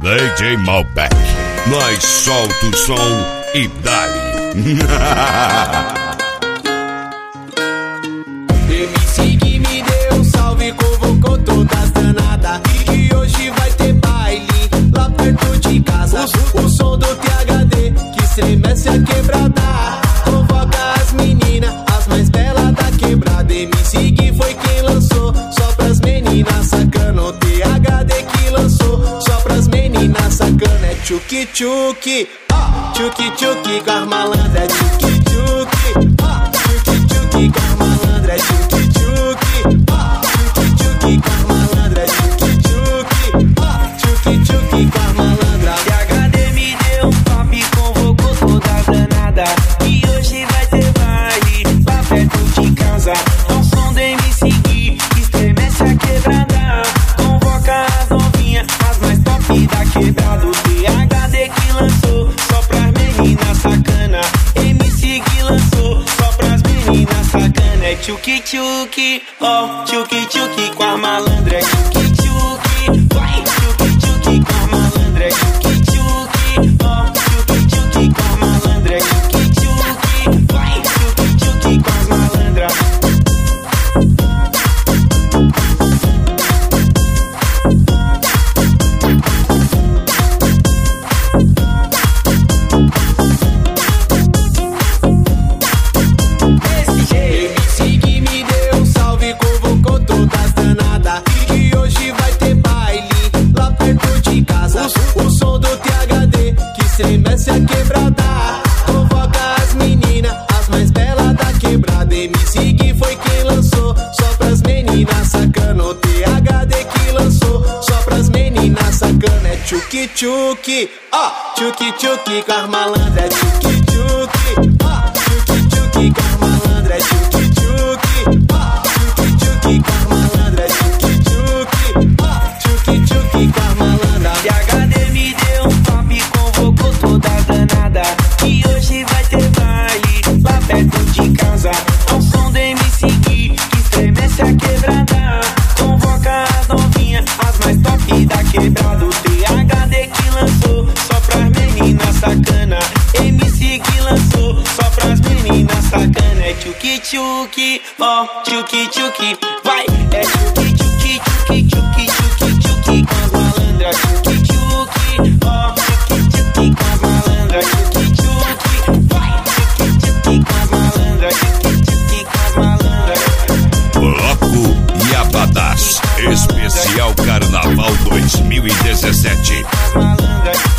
DJ Malbec, nós solta o som e dá-lhe. MC Gui me deu um salve, convocou todas danadas. E hoje vai ter baile lá perto de casa. O som do THD que estremece a quebrada. Convoca as meninas, as mais belas da quebrada. MC Gui foi quem lançou, só pras meninas sacana. O THD que lançou, só pras meninas sacana. É tchuki tchuki, tchuki tchuki com as malandras. É tchuki tchuki, tchuki tchuki com as malandras. É tchuki tchuki, tchuki tchuki com as malandras. É tchuki tchuki, tchuki tchuki com as malandras. THD me deu um papo e convocou toda a danada. E hoje vai ter baile lá perto de casa. É o som do MC Gui que estremece a quebrada. Convoca as novinhas, as mais top da quebrada. O THD que lançou só pras meninas sacana. MC Gui lançou só pras meninas sacana. É tchuki tchuki, ó, tchuki tchuki com a malandra. É tchuki tchuki, vai, tchuki tchuki com a malandra. É tchuki tchuki, ó, tchuki tchuki com a malandra. É tchuki tchuki, vai, tchuki tchuki com as malandras. MC Gui me deu um salve, convocou todas danadas. E hoje vai ter baile lá perto de casa. O som do THD que estremece a quebrada. Convoca as meninas, as mais belas da quebrada. MC Gui foi quem lançou, só pras meninas sacana. O THD que lançou, só pras meninas sacana. É tchuki tchuki, tchuki tchuki com as malandras. É tchuki tchuki, tchuki tchuki com as malandras. É tchuki tchuki, tchuki tchuki com as malandras. É tchuki tchuki, tchuki tchuki com as malandras. THD me deu um papo e convocou toda a danada. E hoje vai ter baile lá perto de casa. É o som do MC Gui que estremece a quebrada. Convoca as novinhas, as mais top da quebrada. O THD que lançou só pras meninas sacana. MC Gui lançou só pras meninas sacana. É tchuki tchuki, ó, tchuki tchuki, vai. É tchuki tchuki, tchuki tchuki, tchuki tchuki com as malandras. Tchuki tchuki, ó, tchuki tchuki com as malandras. Tchuki tchuki, vai, tchuki tchuki com as malandras. Tchuki tchuki com as malandras. Bloco Yabadás, especial Carnaval 2017. As malandras.